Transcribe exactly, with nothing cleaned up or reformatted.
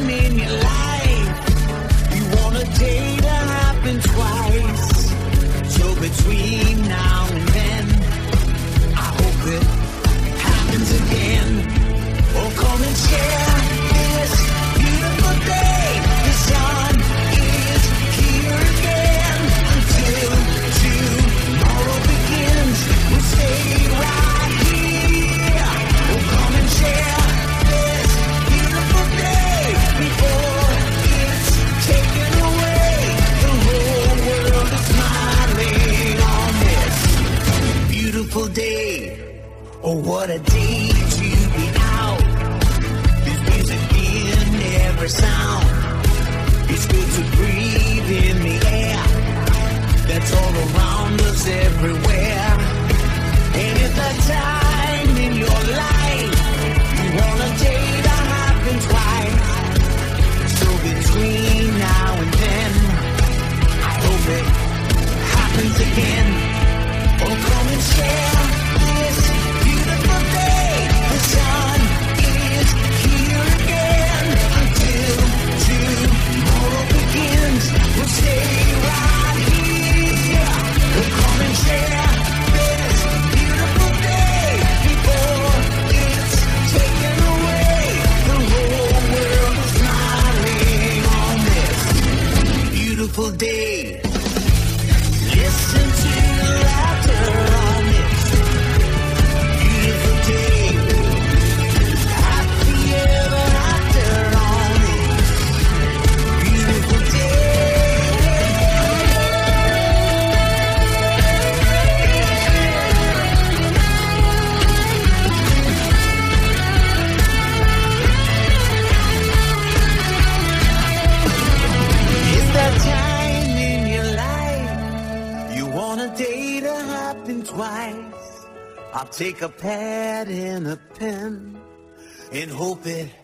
time in your life you want a day to happen twice. So between now and then, I hope it happens again. Oh, come and share this beautiful day. The sun is here again. Until tomorrow begins, we'll stay right here. Oh, come and share this beautiful day before it's taken away. The whole world is smiling on this beautiful day. Oh, what a day to be out. There's music in every sound. It's good to breathe in the air that's all around us everywhere. And if the time in your life you want a day to happen twice, so between now and then, I hope it happens again. Oh, come and share this beautiful day. The sun is here again. Until tomorrow begins, we'll stay right here. We'll come and share this beautiful day before it's taken away. The whole world is smiling on this beautiful day. Listen to the laughter on this beautiful day. Happy ever after on this beautiful It's that time in your life you want a day to happen twice. I'll take a pad and a pen and hope it